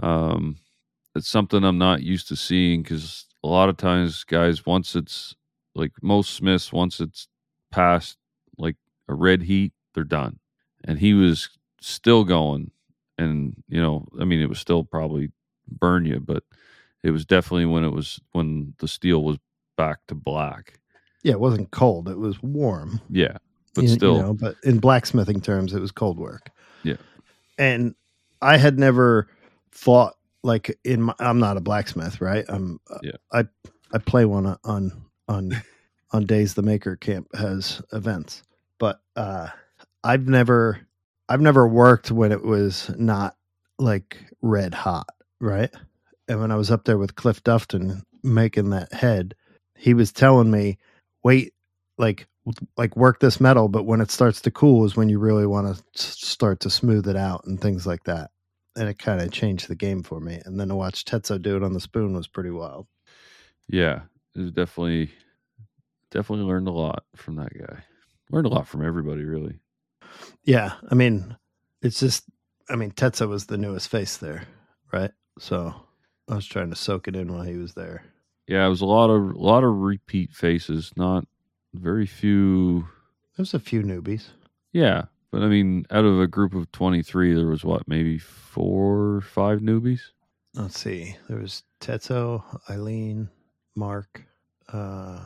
um, it's something I'm not used to seeing, because a lot of times, guys, once it's like most Smiths, once it's past like a red heat, they're done. And he was still going. And, you know, I mean, it was still probably burn you, but it was definitely when it was when the steel was back to black. Yeah, it wasn't cold. It was warm. Yeah. But you, still, you know, but in blacksmithing terms, it was cold work. Yeah. And I had never thought like in my, I'm not a blacksmith, right? I'm, Yeah. I, I play one on, on, on days the Maker Camp has events, but, uh, I've never, I've never worked when it was not like red hot. Right. And when I was up there with Cliff Dufton making that head, he was telling me, wait, like, like work this metal, but when it starts to cool is when you really want to start to smooth it out and things like that. And it kind of changed the game for me. And then to watch Tetsuo do it on the spoon was pretty wild. Yeah, it was definitely, definitely learned a lot from that guy. Learned a lot from everybody, really. Yeah, I mean, it's just, I mean, Tetsuo was the newest face there, right? So I was trying to soak it in while he was there. Yeah, it was a lot of a lot of repeat faces, not very few. There's a few newbies. Yeah, but I mean, out of a group of twenty-three, there was what, maybe four or five newbies? Let's see. There was Tetsuo, Eileen, Mark, uh,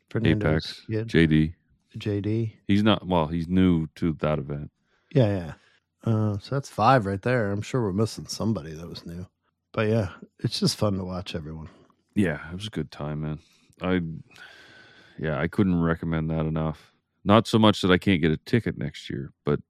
Apex, yeah, J D. J D. He's not, well, he's new to that event. Yeah, yeah. Uh, so that's five right there. I'm sure we're missing somebody that was new. But yeah, it's just fun to watch everyone. Yeah, it was a good time, man. I, yeah, I couldn't recommend that enough. Not so much that I can't get a ticket next year, but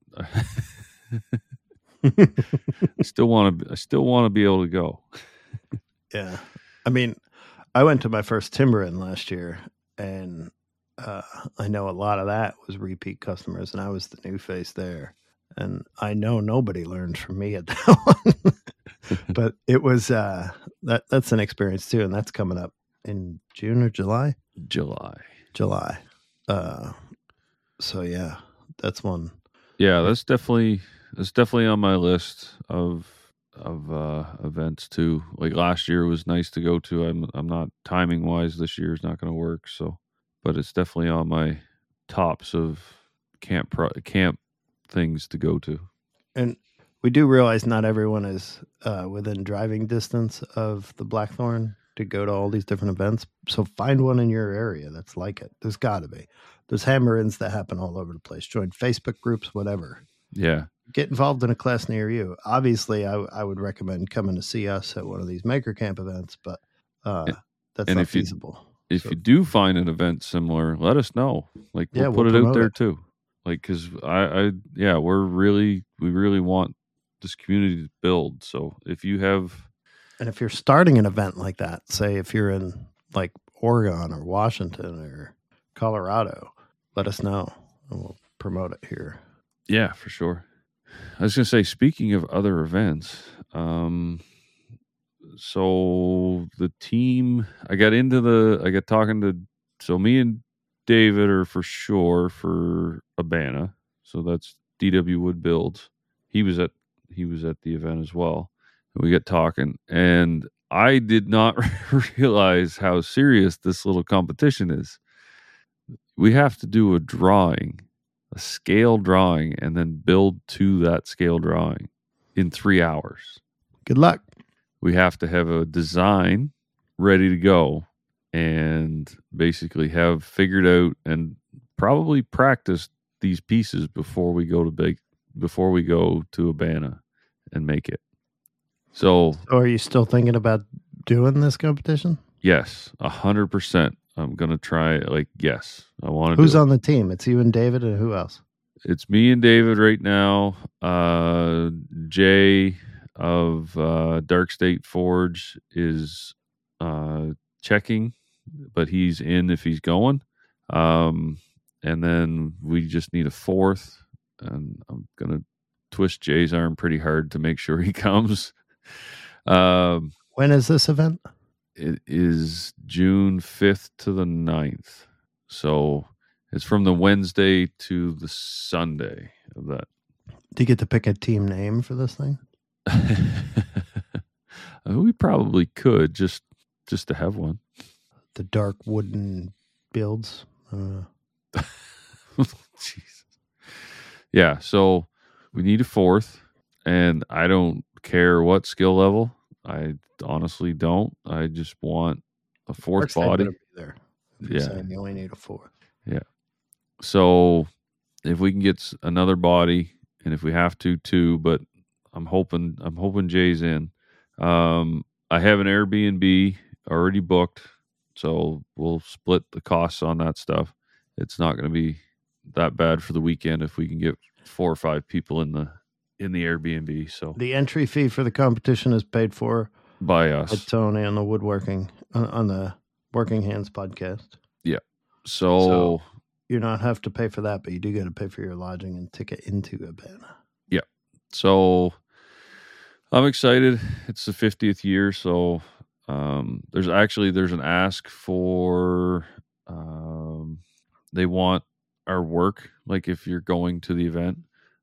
I still want to. I still want to be able to go. Yeah, I mean, I went to my first Timber Inn last year, and uh, I know a lot of that was repeat customers, and I was the new face there. And I know nobody learned from me at that one. But it was uh, that that's an experience too, and that's coming up in June or July. July. July. Uh, so yeah, that's one. Yeah, that's definitely that's definitely on my list of of uh, events too. Like last year was nice to go to. I'm I'm not timing wise. This year is not going to work. So, but it's definitely on my tops of camp pro, camp things to go to. And we do realize not everyone is uh, within driving distance of the Blackthorn to go to all these different events. So find one in your area that's like it. There's got to be. There's hammer-ins that happen all over the place. Join Facebook groups, whatever. Yeah. Get involved in a class near you. Obviously, I, I would recommend coming to see us at one of these Maker Camp events, but uh, and, that's and not if feasible. You, if so, you do find an event similar, let us know. Like we'll yeah, put we'll it out there it. too. Like, cause I, I, yeah, we're really, we really want this community to build. So if you have, and if you're starting an event like that, say if you're in like Oregon or Washington or Colorado, let us know and we'll promote it here. Yeah, for sure. I was going to say, speaking of other events, um, so the team, I got into the, I got talking to, so me and David are for sure for Abana. So that's D W Wood Builds. He was at, he was at the event as well. And we got talking, and I did not realize how serious this little competition is. We have to do a drawing, a scale drawing, and then build to that scale drawing in three hours. Good luck. We have to have a design ready to go and basically have figured out and probably practiced these pieces before we go to big, before we go to Abana and make it. So, so are you still thinking about doing this competition? Yes, a hundred percent. I'm gonna try. Like, yes, I want to. Who's do on it. the team? It's you and David, and who else? It's me and David right now. Uh, Jay of uh, Dark State Forge is uh, checking, but he's in if he's going. Um, and then we just need a fourth. and I'm gonna twist Jay's arm pretty hard to make sure he comes. Um, when is this event? It is June fifth to the ninth. So it's from the Wednesday to the Sunday of that. Do you get to pick a team name for this thing? We probably could just just to have one. The Dark Wooden Builds. Uh. Jesus. Yeah, so we need a fourth, and I don't care what skill level. I honestly don't. I just want a fourth body. Be there. If you're yeah, saying you only need a fourth. Yeah. So if we can get another body, and if we have to, two. But I'm hoping I'm hoping Jay's in. Um, I have an Airbnb already booked, so we'll split the costs on that stuff. It's not going to be that bad for the weekend if we can get four or five people in the in the Airbnb. So the entry fee for the competition is paid for by us, by Tony on the woodworking on, on the Working Hands podcast. Yeah, so, so you don't have to pay for that, but you do got to pay for your lodging and ticket into Urbana. Yeah, so I'm excited. It's the fiftieth year, so um, there's actually there's an ask for um, they want our work. Like if you're going to the event,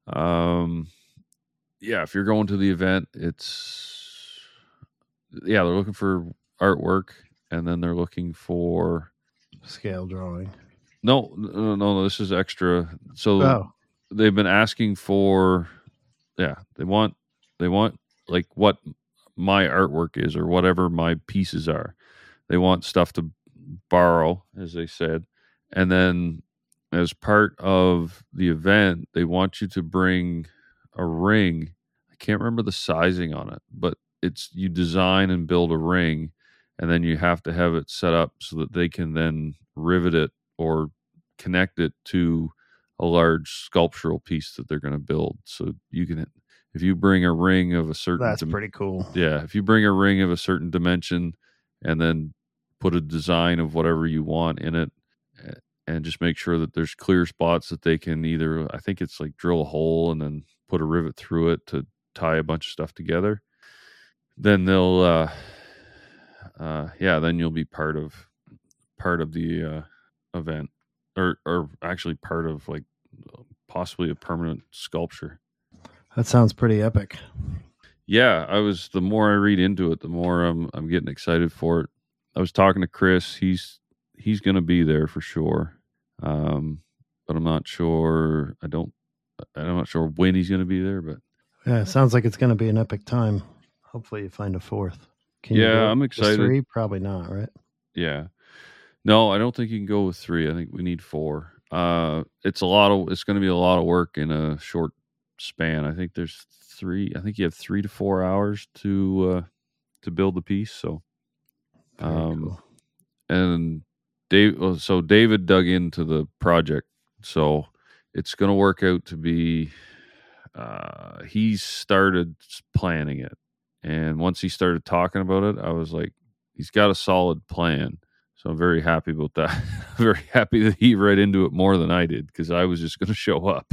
um, yeah, if you're going to the event, it's yeah, they're looking for artwork, and then they're looking for scale drawing. No, no, no, this is extra. So oh. they've been asking for, yeah, they want they want like what my artwork is or whatever my pieces are. They want stuff to borrow, as they said, and then as part of the event, they want you to bring a ring. I can't remember the sizing on it, but it's you design and build a ring, and then you have to have it set up so that they can then rivet it or connect it to a large sculptural piece that they're going to build. So you can, if you bring a ring of a certain, that's dim- pretty cool. Yeah, if you bring a ring of a certain dimension and then put a design of whatever you want in it, and just make sure that there's clear spots that they can either, I think it's like drill a hole and then put a rivet through it to tie a bunch of stuff together. Then they'll, uh, uh, yeah, then you'll be part of part of the uh, event, or or actually part of like possibly a permanent sculpture. That sounds pretty epic. Yeah, I was. The more I read into it, the more I'm I'm getting excited for it. I was talking to Chris. He's he's going to be there for sure, um, but I'm not sure. I don't. I'm not sure when he's going to be there, but yeah, it sounds like it's going to be an epic time. Hopefully, you find a fourth. Can yeah, you I'm excited. Three, probably not, right? Yeah, no, I don't think you can go with three. I think we need four. Uh, it's a lot of. It's going to be a lot of work in a short span. I think there's three. I think you have three to four hours to uh, to build the piece. So, um, cool. and Dave. So David dug into the project. So it's going to work out to be. Uh, he started planning it. And once he started talking about it, I was like, he's got a solid plan. So I'm very happy about that. Very happy that he read into it more than I did, because I was just going to show up.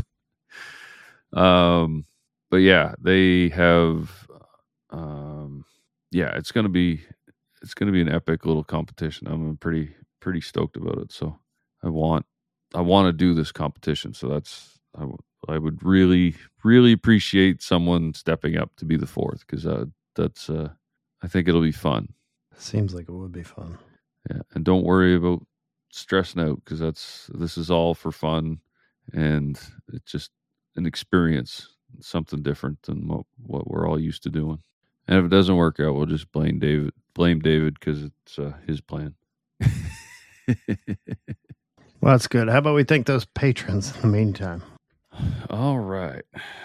Um, but yeah, they have, um, yeah, it's going to be, it's going to be an epic little competition. I'm pretty, pretty stoked about it. So I want, I want to do this competition. So that's, I, I would really, really appreciate someone stepping up to be the fourth, because uh, that's, uh, I think it'll be fun. Seems like it would be fun. Yeah, and don't worry about stressing out, because that's this is all for fun, and it's just an experience, something different than what, what we're all used to doing. And if it doesn't work out, we'll just blame David. Blame David because it's uh, his plan. Well, that's good. How about we thank those patrons in the meantime? All right.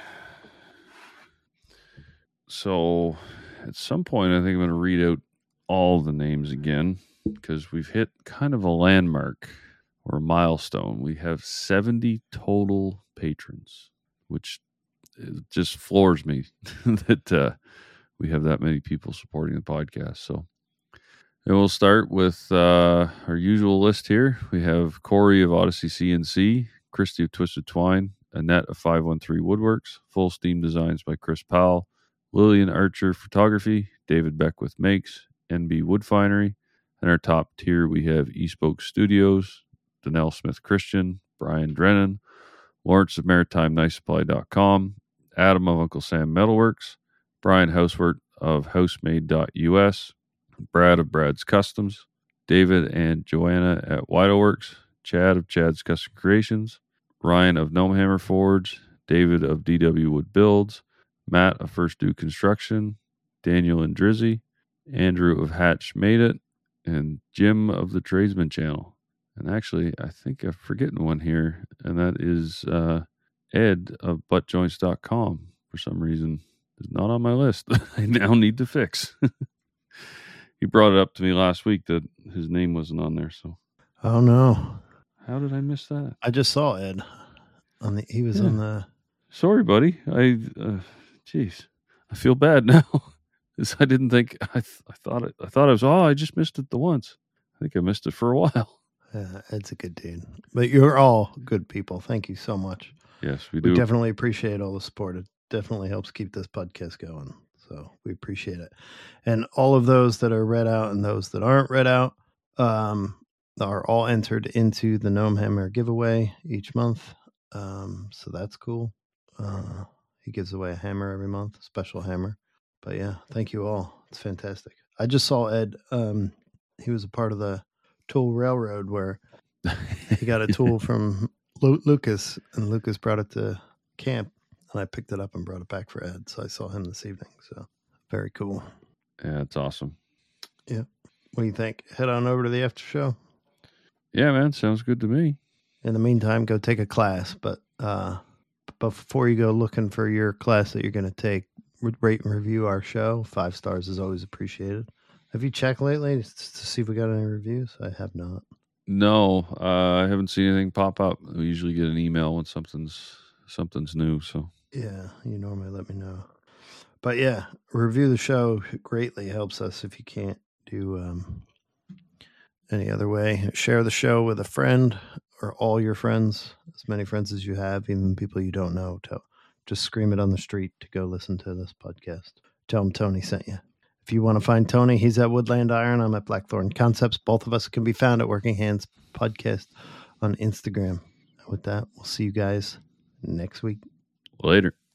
So at some point, I think I'm going to read out all the names again, because we've hit kind of a landmark or a milestone. We have seventy total patrons, which just floors me that uh, we have that many people supporting the podcast. So, and we'll start with uh, our usual list here. We have Corey of Odyssey C N C, Christy of Twisted Twine, Annette of five one three Woodworks, Full Steam Designs by Chris Powell, Lillian Archer Photography, David Beckwith Makes, N B Woodfinery, and our top tier we have Eastpoke Studios, Danelle Smith Christian, Brian Drennan, Lawrence of Maritime Nice Supply dot com, Adam of Uncle Sam Metalworks, Brian Houseworth of Housemade dot U S, Brad of Brad's Customs, David and Joanna at Widoworks, Chad of Chad's Custom Creations, Ryan of Gnomehammer Forge, David of D W Wood Builds, Matt of First Do Construction, Daniel and Drizzy, Andrew of Hatch Made It, and Jim of the Tradesman Channel. And actually, I think I'm forgetting one here, and that is uh, Ed of butt joints dot com. For some reason, is not on my list. I now need to fix. He brought it up to me last week that his name wasn't on there. So, oh no, how did I miss that? I just saw Ed on the. He was Yeah. on the. Sorry, buddy. I, uh, jeez, I feel bad now. Because I didn't think I. Th- I thought it. I thought I was. Oh, I just missed it the once. I think I missed it for a while. Yeah, Ed's a good dude. But you're all good people. Thank you so much. Yes, we do. We definitely appreciate all the support. It definitely helps keep this podcast going. So we appreciate it. And all of those that are read out and those that aren't read out um, are all entered into the Gnome Hammer giveaway each month. Um, so that's cool. Uh, he gives away a hammer every month, a special hammer. But yeah, thank you all. It's fantastic. I just saw Ed. Um, he was a part of the Tool Railroad where he got a tool from Lu- Lucas, and Lucas brought it to camp, and I picked it up and brought it back for Ed. So I saw him this evening. So very cool. Yeah, it's awesome. Yeah. What do you think? Head on over to the after show. Yeah, man, sounds good to me. In the meantime, go take a class. But uh, before you go looking for your class that you're going to take, rate and review our show. Five stars is always appreciated. Have you checked lately to see if we got any reviews? I have not. No, uh, I haven't seen anything pop up. We usually get an email when something's something's new. So yeah, you normally let me know. But yeah, review the show greatly helps us. If you can't do um, any other way, share the show with a friend or all your friends, as many friends as you have, even people you don't know. Tell, just scream it on the street to go listen to this podcast. Tell them Tony sent you. If you want to find Tony, he's at Woodland Iron. I'm at Blackthorn Concepts. Both of us can be found at Working Hands Podcast on Instagram. With that, we'll see you guys next week. later.